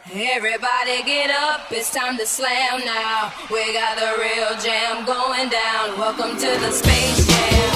Everybody get up, it's time to slam now. We got the real jam going down. Welcome to the Space Jam.